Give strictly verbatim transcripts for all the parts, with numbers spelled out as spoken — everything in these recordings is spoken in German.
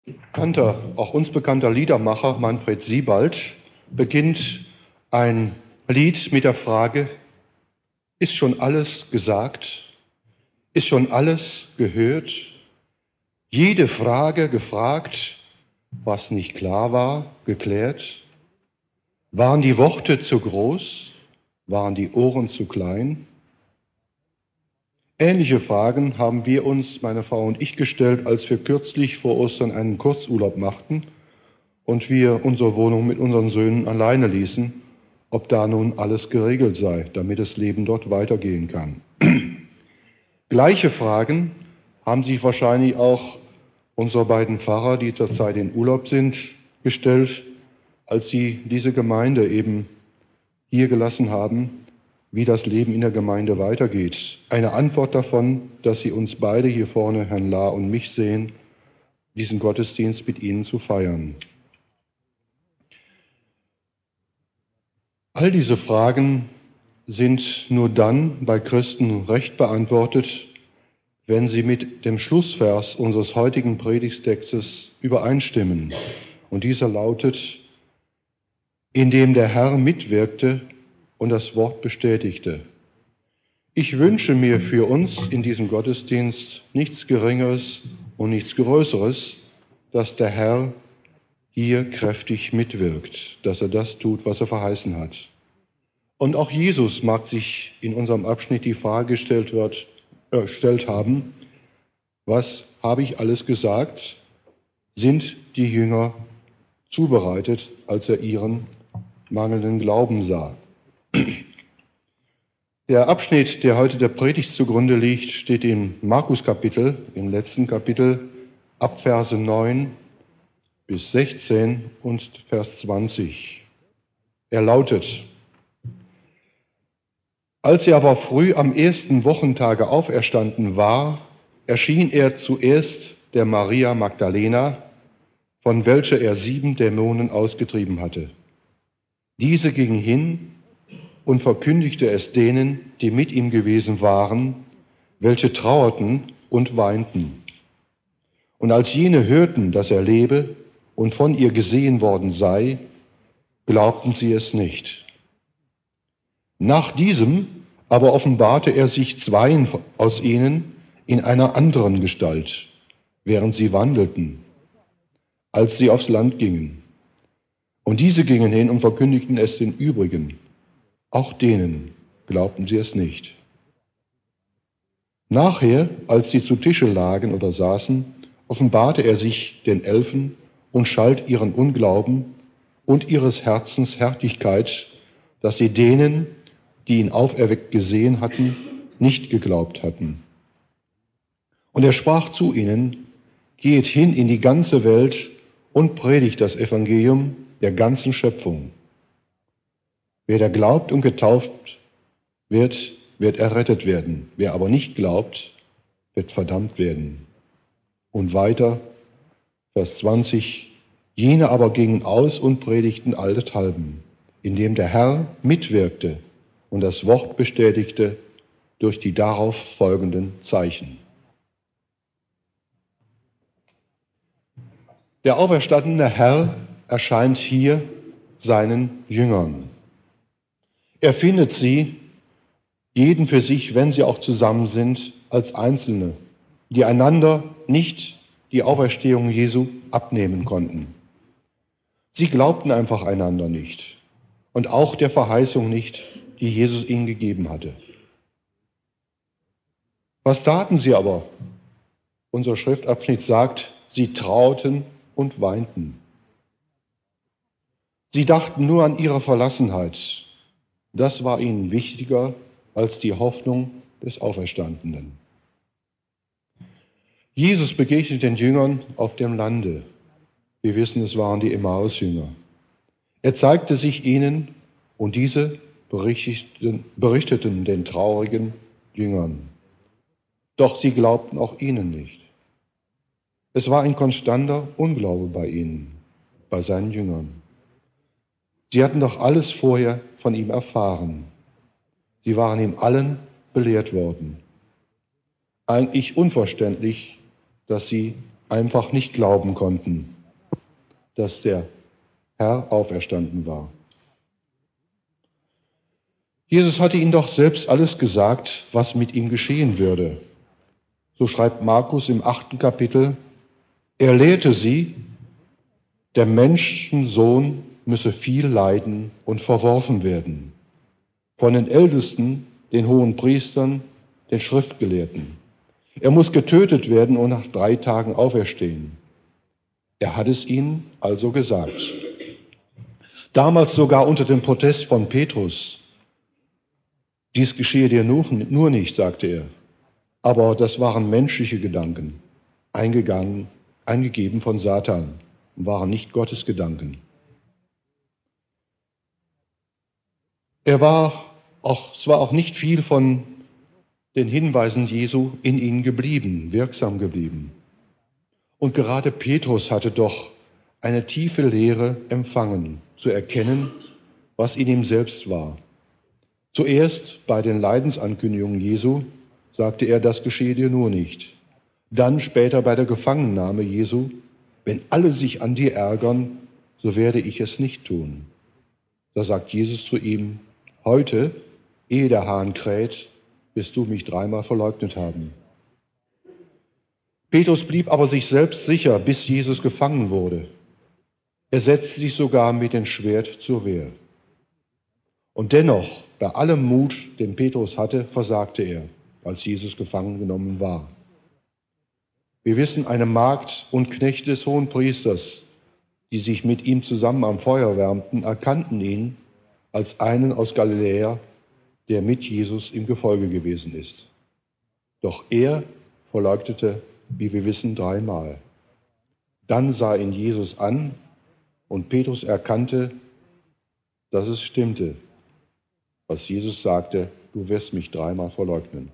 Bekannter, auch uns bekannter Liedermacher Manfred Siebald beginnt ein Lied mit der Frage: Ist schon alles gesagt? Ist schon alles gehört? Jede Frage gefragt, was nicht klar war, geklärt? Waren die Worte zu groß? Waren die Ohren zu klein? Ähnliche Fragen haben wir uns, meine Frau und ich, gestellt, als wir kürzlich vor Ostern einen Kurzurlaub machten und wir unsere Wohnung mit unseren Söhnen alleine ließen, ob da nun alles geregelt sei, damit das Leben dort weitergehen kann. Gleiche Fragen haben sich wahrscheinlich auch unsere beiden Pfarrer, die zurzeit in Urlaub sind, gestellt, als sie diese Gemeinde eben hier gelassen haben, wie das Leben in der Gemeinde weitergeht. Eine Antwort davon, dass sie uns beide hier vorne, Herrn Lahr und mich, sehen, diesen Gottesdienst mit ihnen zu feiern. All diese Fragen sind nur dann bei Christen recht beantwortet, wenn sie mit dem Schlussvers unseres heutigen Predigtextes übereinstimmen. Und dieser lautet: Indem der Herr mitwirkte und das Wort bestätigte. Ich wünsche mir für uns in diesem Gottesdienst nichts Geringeres und nichts Größeres, dass der Herr hier kräftig mitwirkt, dass er das tut, was er verheißen hat. Und auch Jesus mag sich in unserem Abschnitt die Frage gestellt, wird, äh, gestellt haben: Was habe ich alles gesagt? Sind die Jünger zubereitet, als er ihren mangelnden Glauben sah? Der Abschnitt, der heute der Predigt zugrunde liegt, steht im Markus-Kapitel, im letzten Kapitel, ab Verse neun bis sechzehn und Vers zwanzig. Er lautet: Als er aber früh am ersten Wochentage auferstanden war, erschien er zuerst der Maria Magdalena, von welcher er sieben Dämonen ausgetrieben hatte. Diese ging hin und verkündigte es denen, die mit ihm gewesen waren, welche trauerten und weinten. Und als jene hörten, dass er lebe und von ihr gesehen worden sei, glaubten sie es nicht. Nach diesem aber offenbarte er sich zweien aus ihnen in einer anderen Gestalt, während sie wandelten, als sie aufs Land gingen. Und diese gingen hin und verkündigten es den übrigen. Auch denen glaubten sie es nicht. Nachher, als sie zu Tische lagen oder saßen, offenbarte er sich den Elfen und schalt ihren Unglauben und ihres Herzens Härtigkeit, dass sie denen, die ihn auferweckt gesehen hatten, nicht geglaubt hatten. Und er sprach zu ihnen: Geht hin in die ganze Welt und predigt das Evangelium der ganzen Schöpfung. Wer da glaubt und getauft wird, wird errettet werden. Wer aber nicht glaubt, wird verdammt werden. Und weiter, Vers zwanzig, jene aber gingen aus und predigten allenthalben, indem der Herr mitwirkte und das Wort bestätigte durch die darauf folgenden Zeichen. Der auferstandene Herr erscheint hier seinen Jüngern. Er findet sie, jeden für sich, wenn sie auch zusammen sind, als Einzelne, die einander nicht die Auferstehung Jesu abnehmen konnten. Sie glaubten einfach einander nicht und auch der Verheißung nicht, die Jesus ihnen gegeben hatte. Was taten sie aber? Unser Schriftabschnitt sagt, sie trauten und weinten. Sie dachten nur an ihre Verlassenheit. Das war ihnen wichtiger als die Hoffnung des Auferstandenen. Jesus begegnet den Jüngern auf dem Lande. Wir wissen, es waren die Emmaus-Jünger. Er zeigte sich ihnen und diese berichteten, berichteten den traurigen Jüngern. Doch sie glaubten auch ihnen nicht. Es war ein konstanter Unglaube bei ihnen, bei seinen Jüngern. Sie hatten doch alles vorher von ihm erfahren. Sie waren ihm allen belehrt worden. Eigentlich unverständlich, dass sie einfach nicht glauben konnten, dass der Herr auferstanden war. Jesus hatte ihnen doch selbst alles gesagt, was mit ihm geschehen würde. So schreibt Markus im achten Kapitel, er lehrte sie, der Menschensohn müsse viel leiden und verworfen werden. Von den Ältesten, den hohen Priestern, den Schriftgelehrten. Er muss getötet werden und nach drei Tagen auferstehen. Er hat es ihnen also gesagt. Damals sogar unter dem Protest von Petrus. Dies geschehe dir nur nicht, sagte er. Aber das waren menschliche Gedanken, eingegangen, eingegeben von Satan, und waren nicht Gottes Gedanken. Er war auch, es war auch nicht viel von den Hinweisen Jesu in ihnen geblieben, wirksam geblieben. Und gerade Petrus hatte doch eine tiefe Lehre empfangen, zu erkennen, was in ihm selbst war. Zuerst bei den Leidensankündigungen Jesu sagte er, das geschehe dir nur nicht. Dann später bei der Gefangennahme Jesu, wenn alle sich an dir ärgern, so werde ich es nicht tun. Da sagt Jesus zu ihm, heute, ehe der Hahn kräht, wirst du mich dreimal verleugnet haben. Petrus blieb aber sich selbst sicher, bis Jesus gefangen wurde. Er setzte sich sogar mit dem Schwert zur Wehr. Und dennoch, bei allem Mut, den Petrus hatte, versagte er, als Jesus gefangen genommen war. Wir wissen, eine Magd und Knechte des Hohenpriesters, die sich mit ihm zusammen am Feuer wärmten, erkannten ihn als einen aus Galiläa, der mit Jesus im Gefolge gewesen ist. Doch er verleugnete, wie wir wissen, dreimal. Dann sah ihn Jesus an und Petrus erkannte, dass es stimmte, was Jesus sagte, du wirst mich dreimal verleugnen.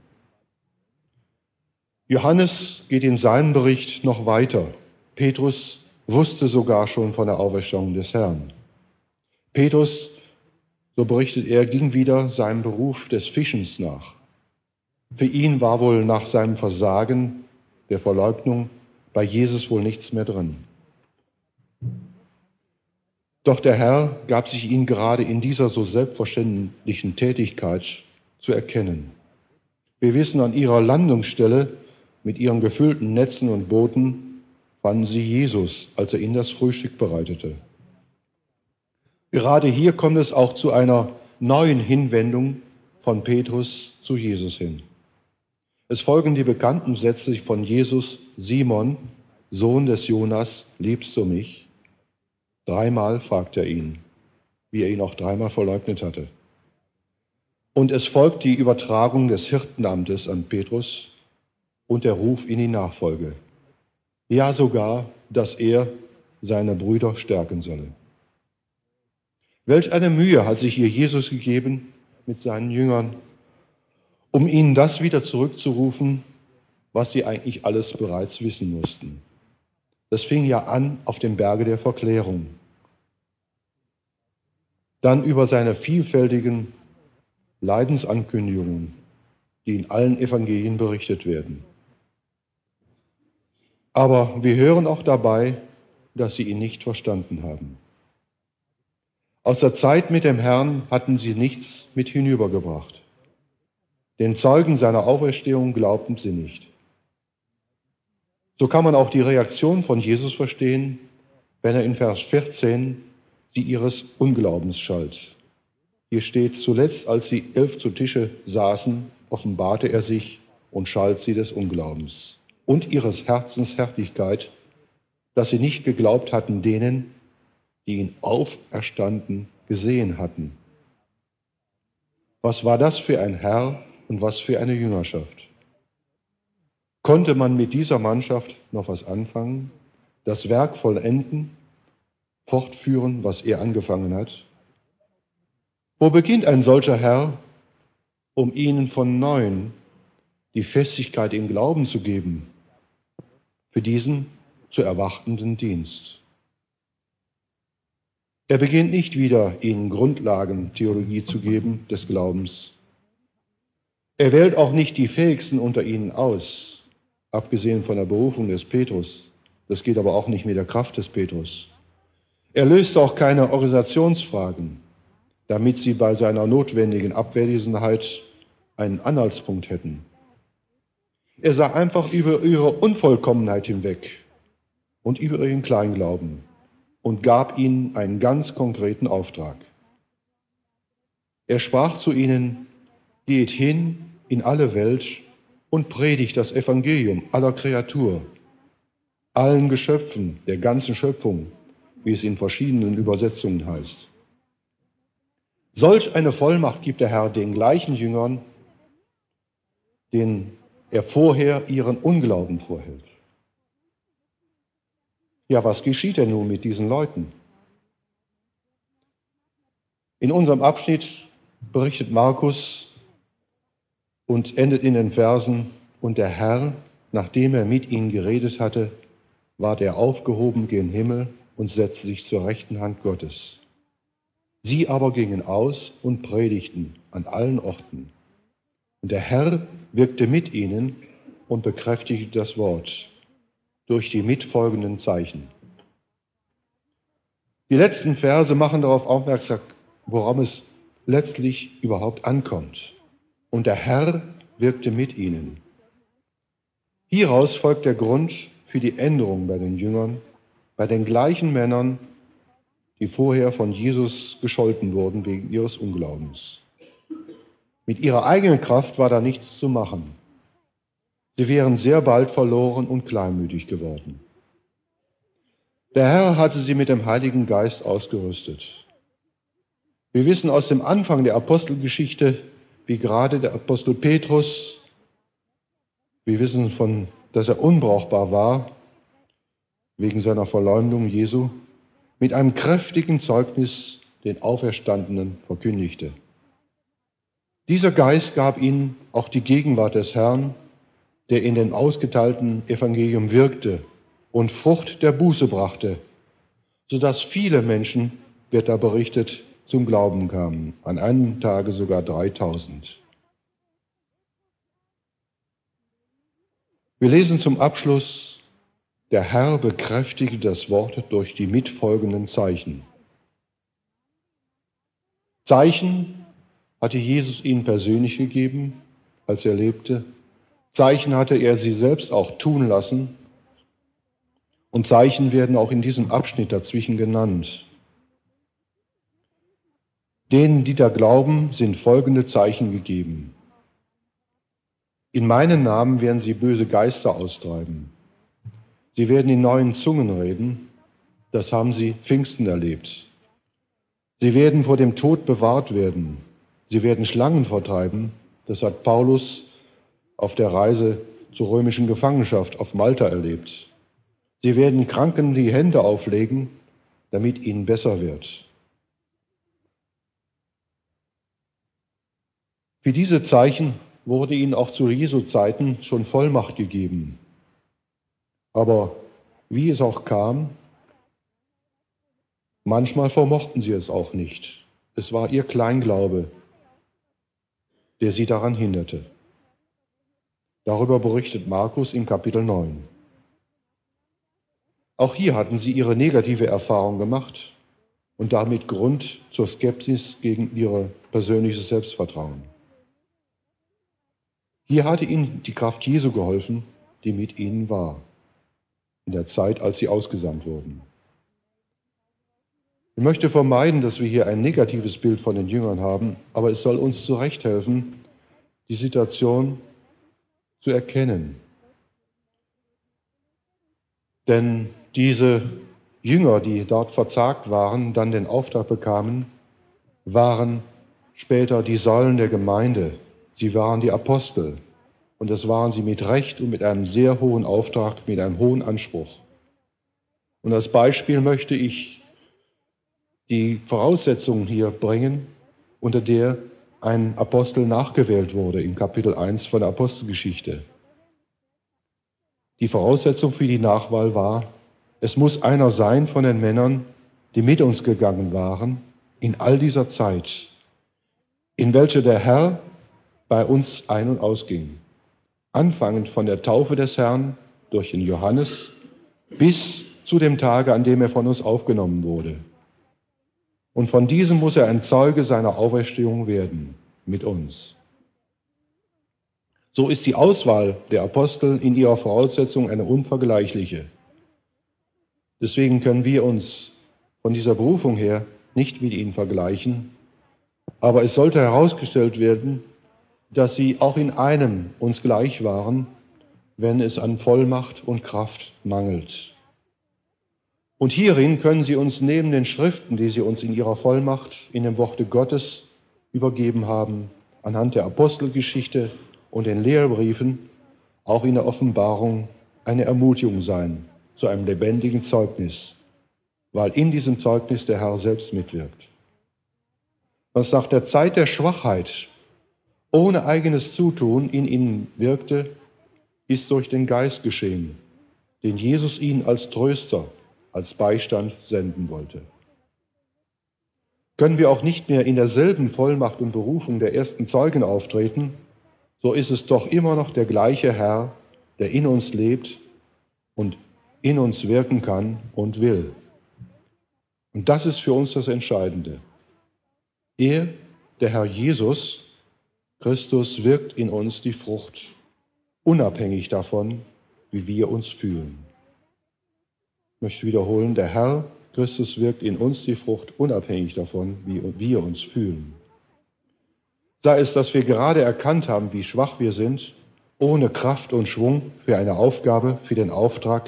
Johannes geht in seinem Bericht noch weiter. Petrus wusste sogar schon von der Auferstehung des Herrn. Petrus, so berichtet er, ging wieder seinem Beruf des Fischens nach. Für ihn war wohl nach seinem Versagen der Verleugnung bei Jesus wohl nichts mehr drin. Doch der Herr gab sich ihm gerade in dieser so selbstverständlichen Tätigkeit zu erkennen. Wir wissen, an ihrer Landungsstelle mit ihren gefüllten Netzen und Booten fanden sie Jesus, als er ihnen das Frühstück bereitete. Gerade hier kommt es auch zu einer neuen Hinwendung von Petrus zu Jesus hin. Es folgen die bekannten Sätze von Jesus, Simon, Sohn des Jonas, liebst du mich? Dreimal fragt er ihn, wie er ihn auch dreimal verleugnet hatte. Und es folgt die Übertragung des Hirtenamtes an Petrus und der Ruf in die Nachfolge. Ja sogar, dass er seine Brüder stärken solle. Welch eine Mühe hat sich hier Jesus gegeben mit seinen Jüngern, um ihnen das wieder zurückzurufen, was sie eigentlich alles bereits wissen mussten. Das fing ja an auf dem Berge der Verklärung. Dann über seine vielfältigen Leidensankündigungen, die in allen Evangelien berichtet werden. Aber wir hören auch dabei, dass sie ihn nicht verstanden haben. Aus der Zeit mit dem Herrn hatten sie nichts mit hinübergebracht. Den Zeugen seiner Auferstehung glaubten sie nicht. So kann man auch die Reaktion von Jesus verstehen, wenn er in Vers vierzehn sie ihres Unglaubens schalt. Hier steht, zuletzt, als sie elf zu Tische saßen, offenbarte er sich und schalt sie des Unglaubens und ihres Herzens Härtigkeit, dass sie nicht geglaubt hatten denen, die ihn auferstanden gesehen hatten. Was war das für ein Herr und was für eine Jüngerschaft? Konnte man mit dieser Mannschaft noch was anfangen? Das Werk vollenden, fortführen, was er angefangen hat? Wo beginnt ein solcher Herr, um ihnen von neuem die Festigkeit im Glauben zu geben, für diesen zu erwartenden Dienst? Er beginnt nicht wieder, ihnen Grundlagentheologie zu geben des Glaubens. Er wählt auch nicht die Fähigsten unter ihnen aus, abgesehen von der Berufung des Petrus, Das geht aber auch nicht mit der Kraft des Petrus. Er löste auch keine Organisationsfragen, damit sie bei seiner notwendigen Abwesenheit einen Anhaltspunkt hätten. Er sah einfach über ihre Unvollkommenheit hinweg und über ihren Kleinglauben und gab ihnen einen ganz konkreten Auftrag. Er sprach zu ihnen: Geht hin in alle Welt und predigt das Evangelium aller Kreatur, allen Geschöpfen, der ganzen Schöpfung, wie es in verschiedenen Übersetzungen heißt. Solch eine Vollmacht gibt der Herr den gleichen Jüngern, denen er vorher ihren Unglauben vorhält. Ja, was geschieht denn nun mit diesen Leuten? In unserem Abschnitt berichtet Markus und endet in den Versen: Und der Herr, nachdem er mit ihnen geredet hatte, ward er aufgehoben gen Himmel und setzte sich zur rechten Hand Gottes. Sie aber gingen aus und predigten an allen Orten. Und der Herr wirkte mit ihnen und bekräftigte das Wort durch die mitfolgenden Zeichen. Die letzten Verse machen darauf aufmerksam, woran es letztlich überhaupt ankommt. Und der Herr wirkte mit ihnen. Hieraus folgt der Grund für die Änderung bei den Jüngern, bei den gleichen Männern, die vorher von Jesus gescholten wurden wegen ihres Unglaubens. Mit ihrer eigenen Kraft war da nichts zu machen. Sie wären sehr bald verloren und kleinmütig geworden. Der Herr hatte sie mit dem Heiligen Geist ausgerüstet. Wir wissen aus dem Anfang der Apostelgeschichte, wie gerade der Apostel Petrus, wir wissen von, dass er unbrauchbar war, wegen seiner Verleumdung Jesu, mit einem kräftigen Zeugnis den Auferstandenen verkündigte. Dieser Geist gab ihnen auch die Gegenwart des Herrn, der in dem ausgeteilten Evangelium wirkte und Frucht der Buße brachte, sodass viele Menschen, wird da berichtet, zum Glauben kamen, an einem Tage sogar dreitausend. Wir lesen zum Abschluss: Der Herr bekräftigte das Wort durch die mitfolgenden Zeichen. Zeichen hatte Jesus ihnen persönlich gegeben, als er lebte. Zeichen hatte er sie selbst auch tun lassen. Und Zeichen werden auch in diesem Abschnitt dazwischen genannt. Denen, die da glauben, sind folgende Zeichen gegeben. In meinem Namen werden sie böse Geister austreiben. Sie werden in neuen Zungen reden. Das haben sie Pfingsten erlebt. Sie werden vor dem Tod bewahrt werden. Sie werden Schlangen vertreiben. Das hat Paulus auf der Reise zur römischen Gefangenschaft auf Malta erlebt. Sie werden Kranken die Hände auflegen, damit ihnen besser wird. Für diese Zeichen wurde ihnen auch zu Jesu Zeiten schon Vollmacht gegeben. Aber wie es auch kam, manchmal vermochten sie es auch nicht. Es war ihr Kleinglaube, der sie daran hinderte. Darüber berichtet Markus im Kapitel neun. Auch hier hatten sie ihre negative Erfahrung gemacht und damit Grund zur Skepsis gegen ihr persönliches Selbstvertrauen. Hier hatte ihnen die Kraft Jesu geholfen, die mit ihnen war, in der Zeit, als sie ausgesandt wurden. Ich möchte vermeiden, dass wir hier ein negatives Bild von den Jüngern haben, aber es soll uns zurecht helfen, die Situation zu erkennen. Denn diese Jünger, die dort verzagt waren, dann den Auftrag bekamen, waren später die Säulen der Gemeinde. Sie waren die Apostel. Und das waren sie mit Recht und mit einem sehr hohen Auftrag, mit einem hohen Anspruch. Und als Beispiel möchte ich die Voraussetzungen hier bringen, unter der ein Apostel nachgewählt wurde im Kapitel eins von der Apostelgeschichte. Die Voraussetzung für die Nachwahl war, es muss einer sein von den Männern, die mit uns gegangen waren in all dieser Zeit, in welche der Herr bei uns ein- und ausging. Anfangend von der Taufe des Herrn durch den Johannes bis zu dem Tage, an dem er von uns aufgenommen wurde. Und von diesem muss er ein Zeuge seiner Auferstehung werden, mit uns. So ist die Auswahl der Apostel in ihrer Voraussetzung eine unvergleichliche. Deswegen können wir uns von dieser Berufung her nicht mit ihnen vergleichen, aber es sollte herausgestellt werden, dass sie auch in einem uns gleich waren, wenn es an Vollmacht und Kraft mangelt. Und hierin können sie uns neben den Schriften, die sie uns in ihrer Vollmacht in dem Worte Gottes übergeben haben, anhand der Apostelgeschichte und den Lehrbriefen, auch in der Offenbarung eine Ermutigung sein zu einem lebendigen Zeugnis, weil in diesem Zeugnis der Herr selbst mitwirkt. Was nach der Zeit der Schwachheit ohne eigenes Zutun in ihnen wirkte, ist durch den Geist geschehen, den Jesus ihnen als Tröster, als Beistand senden wollte. Können wir auch nicht mehr in derselben Vollmacht und Berufung der ersten Zeugen auftreten, so ist es doch immer noch der gleiche Herr, der in uns lebt und in uns wirken kann und will. Und das ist für uns das Entscheidende. Er, der Herr Jesus Christus, wirkt in uns die Frucht, unabhängig davon, wie wir uns fühlen. Ich möchte wiederholen, der Herr Christus wirkt in uns die Frucht, unabhängig davon, wie wir uns fühlen. Sei es, dass wir gerade erkannt haben, wie schwach wir sind, ohne Kraft und Schwung für eine Aufgabe, für den Auftrag.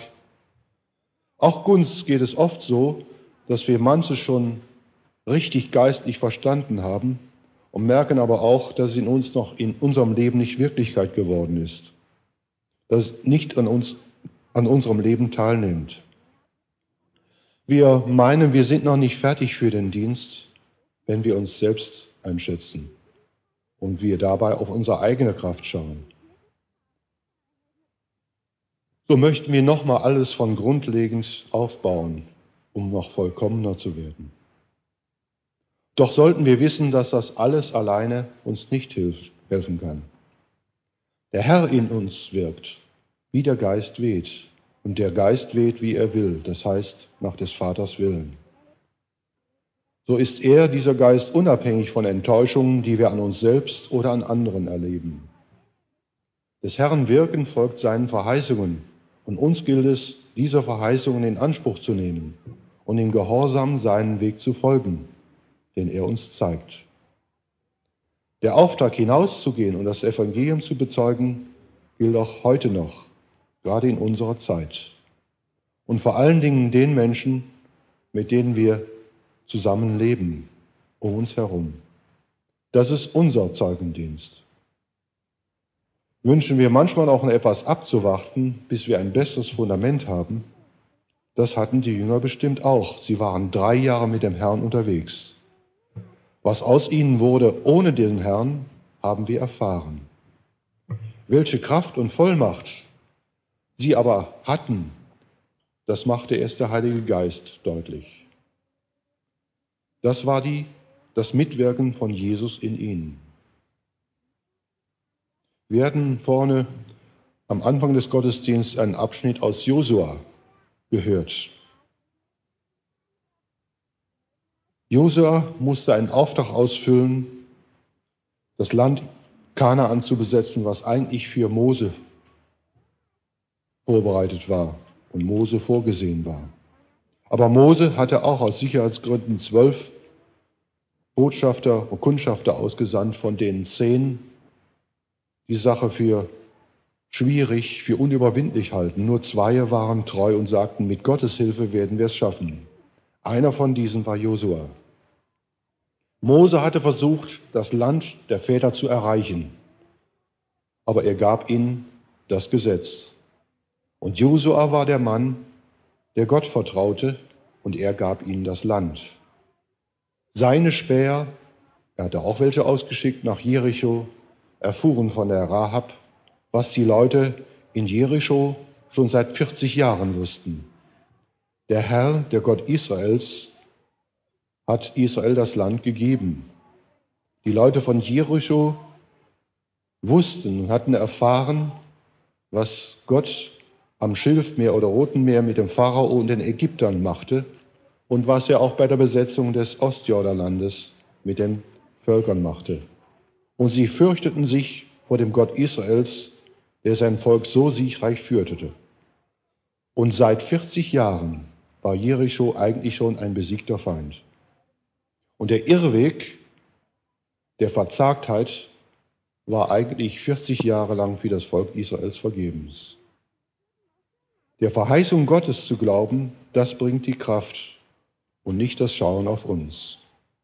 Auch uns geht es oft so, dass wir manches schon richtig geistlich verstanden haben und merken aber auch, dass es in uns noch in unserem Leben nicht Wirklichkeit geworden ist, dass es nicht an uns, an unserem Leben teilnimmt. Wir meinen, wir sind noch nicht fertig für den Dienst, wenn wir uns selbst einschätzen und wir dabei auf unsere eigene Kraft schauen. So möchten wir nochmal alles von grundlegend aufbauen, um noch vollkommener zu werden. Doch sollten wir wissen, dass das alles alleine uns nicht hilft, helfen kann. Der Herr in uns wirkt, wie der Geist weht. Und der Geist weht, wie er will, das heißt nach des Vaters Willen. So ist er, dieser Geist, unabhängig von Enttäuschungen, die wir an uns selbst oder an anderen erleben. Des Herrn Wirken folgt seinen Verheißungen, und uns gilt es, diese Verheißungen in Anspruch zu nehmen und im Gehorsam seinen Weg zu folgen, den er uns zeigt. Der Auftrag, hinauszugehen und das Evangelium zu bezeugen, gilt auch heute noch, gerade in unserer Zeit. Und vor allen Dingen den Menschen, mit denen wir zusammenleben, um uns herum. Das ist unser Zeugendienst. Wünschen wir manchmal auch noch etwas abzuwarten, bis wir ein besseres Fundament haben? Das hatten die Jünger bestimmt auch. Sie waren drei Jahre mit dem Herrn unterwegs. Was aus ihnen wurde ohne den Herrn, haben wir erfahren. Welche Kraft und Vollmacht sie aber hatten, das machte erst der Heilige Geist deutlich. Das war die, das Mitwirken von Jesus in ihnen. Wir hatten vorne am Anfang des Gottesdienstes einen Abschnitt aus Josua gehört. Josua musste einen Auftrag ausfüllen, das Land Kanaan zu besetzen, was eigentlich für Mose vorbereitet war und Mose vorgesehen war. Aber Mose hatte auch aus Sicherheitsgründen zwölf Botschafter und Kundschafter ausgesandt, von denen zehn die Sache für schwierig, für unüberwindlich halten. Nur zwei waren treu und sagten, mit Gottes Hilfe werden wir es schaffen. Einer von diesen war Josua. Mose hatte versucht, das Land der Väter zu erreichen, aber er gab ihnen das Gesetz. Und Josua war der Mann, der Gott vertraute, und er gab ihnen das Land. Seine Späher, er hatte auch welche ausgeschickt nach Jericho, erfuhren von der Rahab, was die Leute in Jericho schon seit vierzig Jahren wussten. Der Herr, der Gott Israels, hat Israel das Land gegeben. Die Leute von Jericho wussten und hatten erfahren, was Gott am Schilfmeer oder Roten Meer mit dem Pharao und den Ägyptern machte und was er auch bei der Besetzung des Ostjordanlandes mit den Völkern machte. Und sie fürchteten sich vor dem Gott Israels, der sein Volk so siegreich führte. Und seit vierzig Jahren war Jericho eigentlich schon ein besiegter Feind. Und der Irrweg der Verzagtheit war eigentlich vierzig Jahre lang für das Volk Israels vergebens. Der Verheißung Gottes zu glauben, das bringt die Kraft und nicht das Schauen auf uns.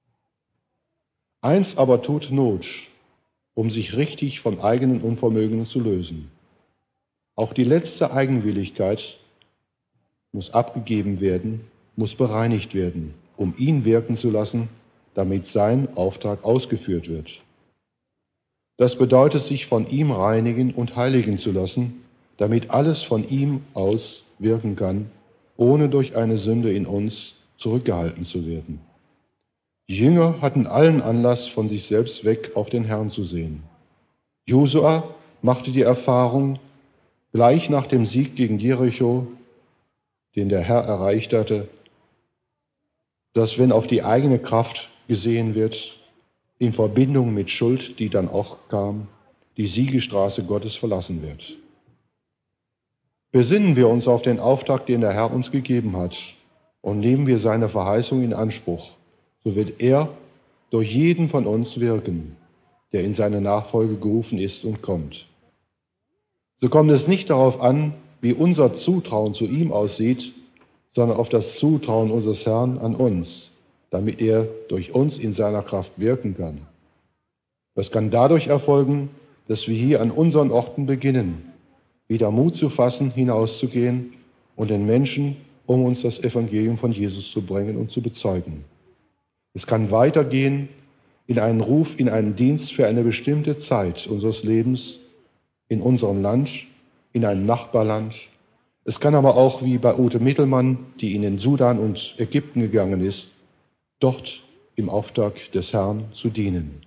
Eins aber tut Not, um sich richtig vom eigenen Unvermögen zu lösen. Auch die letzte Eigenwilligkeit muss abgegeben werden, muss bereinigt werden, um ihn wirken zu lassen, damit sein Auftrag ausgeführt wird. Das bedeutet, sich von ihm reinigen und heiligen zu lassen, damit alles von ihm aus wirken kann, ohne durch eine Sünde in uns zurückgehalten zu werden. Die Jünger hatten allen Anlass, von sich selbst weg auf den Herrn zu sehen. Josua machte die Erfahrung, gleich nach dem Sieg gegen Jericho, den der Herr erreicht hatte, dass wenn auf die eigene Kraft gesehen wird, in Verbindung mit Schuld, die dann auch kam, die Siegesstraße Gottes verlassen wird. Besinnen wir uns auf den Auftrag, den der Herr uns gegeben hat, und nehmen wir seine Verheißung in Anspruch, so wird er durch jeden von uns wirken, der in seine Nachfolge gerufen ist und kommt. So kommt es nicht darauf an, wie unser Zutrauen zu ihm aussieht, sondern auf das Zutrauen unseres Herrn an uns, damit er durch uns in seiner Kraft wirken kann. Das kann dadurch erfolgen, dass wir hier an unseren Orten beginnen, wieder Mut zu fassen, hinauszugehen und den Menschen um uns das Evangelium von Jesus zu bringen und zu bezeugen. Es kann weitergehen in einen Ruf, in einen Dienst für eine bestimmte Zeit unseres Lebens, in unserem Land, in einem Nachbarland. Es kann aber auch, wie bei Ute Mittelmann, die in den Sudan und Ägypten gegangen ist, dort im Auftrag des Herrn zu dienen.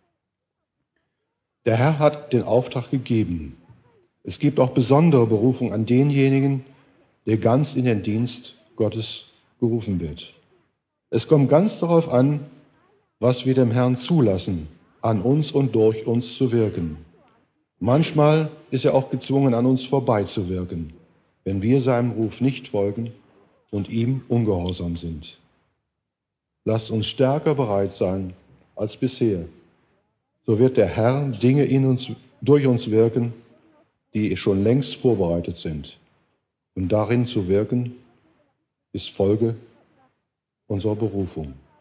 Der Herr hat den Auftrag gegeben. Es gibt auch besondere Berufung an denjenigen, der ganz in den Dienst Gottes gerufen wird. Es kommt ganz darauf an, was wir dem Herrn zulassen, an uns und durch uns zu wirken. Manchmal ist er auch gezwungen, an uns vorbeizuwirken, wenn wir seinem Ruf nicht folgen und ihm ungehorsam sind. Lasst uns stärker bereit sein als bisher. So wird der Herr Dinge in uns, durch uns wirken, die schon längst vorbereitet sind. Und darin zu wirken, ist Folge unserer Berufung.